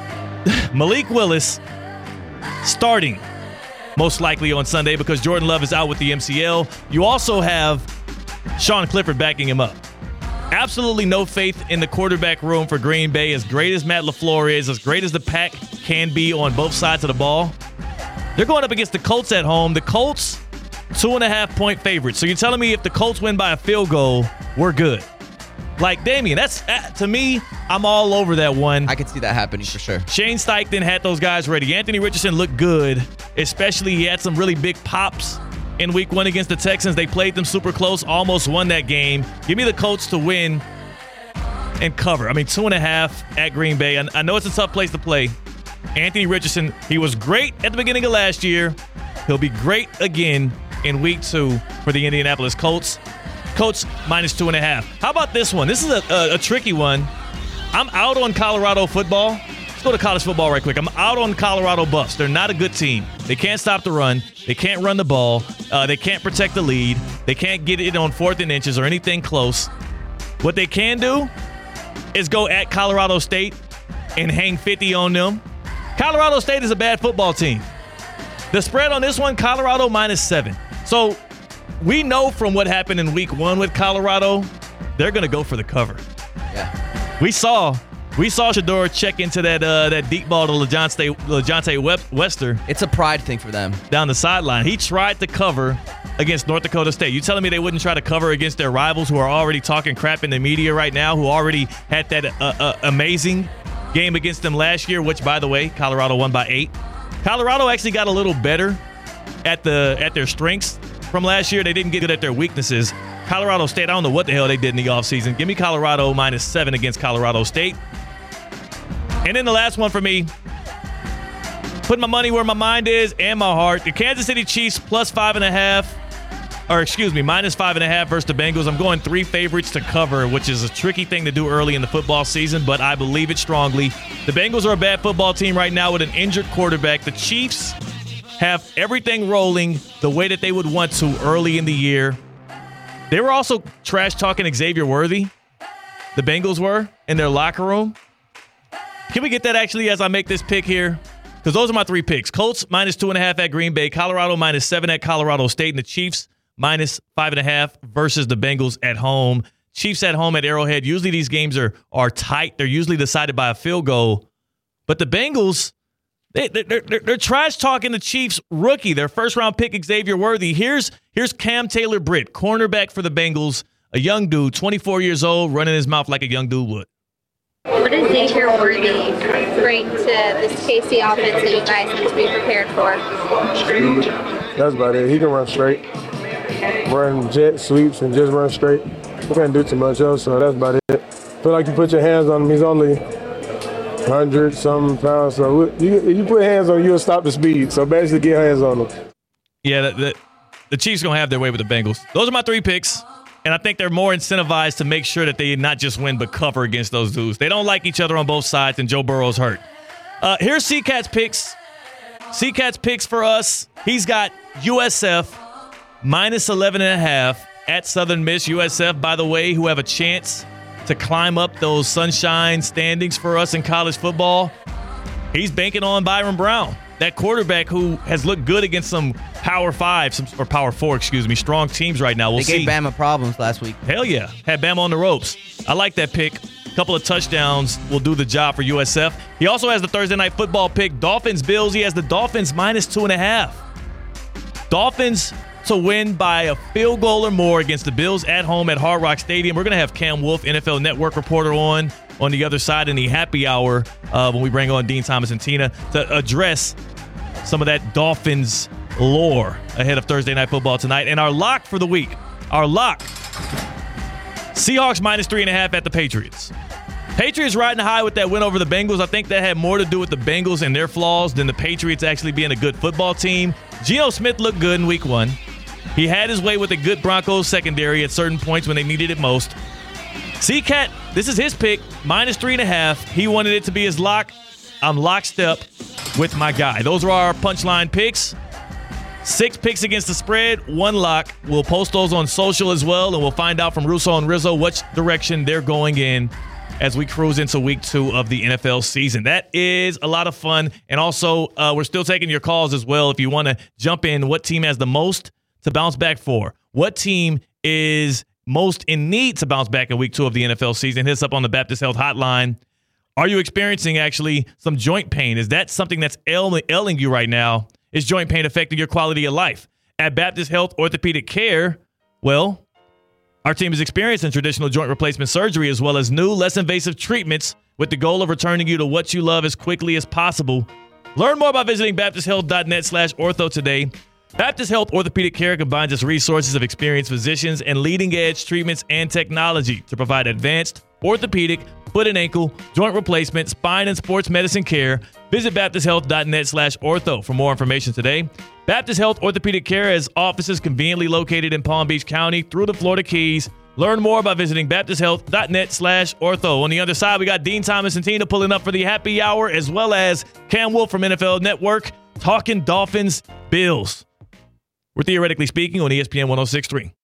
Malik Willis starting most likely on Sunday because Jordan Love is out with the M C L. You also have Sean Clifford backing him up. Absolutely no faith in the quarterback room for Green Bay. As great as Matt LaFleur is, as great as the pack can be on both sides of the ball, they're going up against the Colts at home. The Colts, two and a half point favorites. So you're telling me if the Colts win by a field goal, we're good. Like, Damian, that's, uh, to me, I'm all over that one. I could see that happening for sure. Shane Steichen had those guys ready. Anthony Richardson looked good, especially he had some really big pops in week one against the Texans. They played them super close, almost won that game. Give me the Colts to win and cover. I mean, two and a half at Green Bay. I, I know it's a tough place to play. Anthony Richardson, he was great at the beginning of last year. He'll be great again in week two for the Indianapolis Colts. Colts minus two and a half. How about this one? This is a, a, a tricky one. I'm out on Colorado football. Let's go to college football right quick. I'm out on Colorado Buffs. They're not a good team. They can't stop the run. They can't run the ball. Uh, they can't protect the lead. They can't get it on fourth and inches or anything close. What they can do is go at Colorado State and hang fifty on them. Colorado State is a bad football team. The spread on this one, Colorado minus seven. So we know from what happened in week one with Colorado, they're going to go for the cover. Yeah. We saw we saw Shedeur check into that uh, that deep ball to LeJohntay, LeJohntay Wester. It's a pride thing for them. Down the sideline. He tried to cover against North Dakota State. You telling me they wouldn't try to cover against their rivals who are already talking crap in the media right now, who already had that uh, uh, amazing game against them last year, which, by the way, Colorado won by eight. Colorado actually got a little better at the at their strengths from last year. They didn't get good at their weaknesses. Colorado State, I don't know what the hell they did in the offseason. Give me Colorado minus seven against Colorado State. And then the last one for me, putting my money where my mind is and my heart. The Kansas City Chiefs plus five and a half, or excuse me, minus five and a half versus the Bengals. I'm going three favorites to cover, which is a tricky thing to do early in the football season, but I believe it strongly. The Bengals are a bad football team right now with an injured quarterback. The Chiefs have everything rolling the way that they would want to early in the year. They were also trash-talking Xavier Worthy. The Bengals were in their locker room. Can we get that actually as I make this pick here? Because those are my three picks. Colts minus two and a half at Green Bay. Colorado minus seven at Colorado State. And the Chiefs minus five and a half versus the Bengals at home. Chiefs at home at Arrowhead. Usually these games are are tight. They're usually decided by a field goal. But the Bengals, they, they're, they're, they're trash-talking the Chiefs rookie, their first-round pick, Xavier Worthy. Here's, here's Cam Taylor-Britt, cornerback for the Bengals, a young dude, twenty-four years old, running his mouth like a young dude would. What does Xavier Worthy bring to this K C offense that you guys need to be prepared for? That's about it. He can run straight, run jet sweeps, and just run straight. He can't do too much else, so that's about it. Feel like you put your hands on him. He's only one hundred something pounds, so you, you put hands on him, you'll stop the speed. So basically, get hands on him. Yeah, the, the, the Chiefs going to have their way with the Bengals. Those are my three picks. And I think they're more incentivized to make sure that they not just win, but cover against those dudes. They don't like each other on both sides, and Joe Burrow's hurt. Uh, here's C-Cat's picks. C-Cat's picks for us. He's got U S F minus eleven and a half at Southern Miss. U S F, by the way, who have a chance to climb up those sunshine standings for us in college football. He's banking on Byron Brown. that quarterback who has looked good against some Power Five, some, or Power Four, excuse me, strong teams right now. We'll they see. gave Bama problems last week. Hell yeah. Had Bama on the ropes. I like that pick. A couple of touchdowns will do the job for U S F. He also has the Thursday Night Football pick. Dolphins, Bills. He has the Dolphins minus two and a half. Dolphins to win by a field goal or more against the Bills at home at Hard Rock Stadium. We're going to have Cam Wolf, N F L Network reporter, on on the other side in the happy hour uh, when we bring on Dean Thomas and Tina to address some of that Dolphins lore ahead of Thursday Night Football tonight. And our lock for the week, our lock, Seahawks minus three and a half at the Patriots. Patriots riding high with that win over the Bengals. I think that had more to do with the Bengals and their flaws than the Patriots actually being a good football team. Geno Smith looked good in week one. He had his way with a good Broncos secondary at certain points when they needed it most. C-Cat, this is his pick, minus three and a half. He wanted it to be his lock. I'm lockstep with my guy. Those are our punchline picks. Six picks against the spread, one lock. We'll post those on social as well, and we'll find out from Russo and Rizzo which direction they're going in as we cruise into week two of the N F L season. That is a lot of fun. And also, uh, we're still taking your calls as well. If you want to jump in, what team has the most to bounce back for? What team is most in need to bounce back in week two of the N F L season? Hit us up on the Baptist Health Hotline. Are you experiencing actually some joint pain? Is that something that's ailing, ailing you right now? Is joint pain affecting your quality of life? At Baptist Health Orthopedic Care, well, our team is experiencing traditional joint replacement surgery as well as new, less invasive treatments with the goal of returning you to what you love as quickly as possible. Learn more by visiting baptist health dot net slash ortho today. Baptist Health Orthopedic Care combines its resources of experienced physicians and leading-edge treatments and technology to provide advanced orthopedic, foot and ankle, joint replacement, spine, and sports medicine care. Visit baptist health dot net slash ortho for more information today. Baptist Health Orthopedic Care has offices conveniently located in Palm Beach County through the Florida Keys. Learn more by visiting baptist health dot net slash ortho. On the other side, we got Dean Thomas and Tina pulling up for the happy hour, as well as Cam Wolf from N F L Network talking Dolphins Bills. We're Theoretically Speaking on E S P N one oh six point three.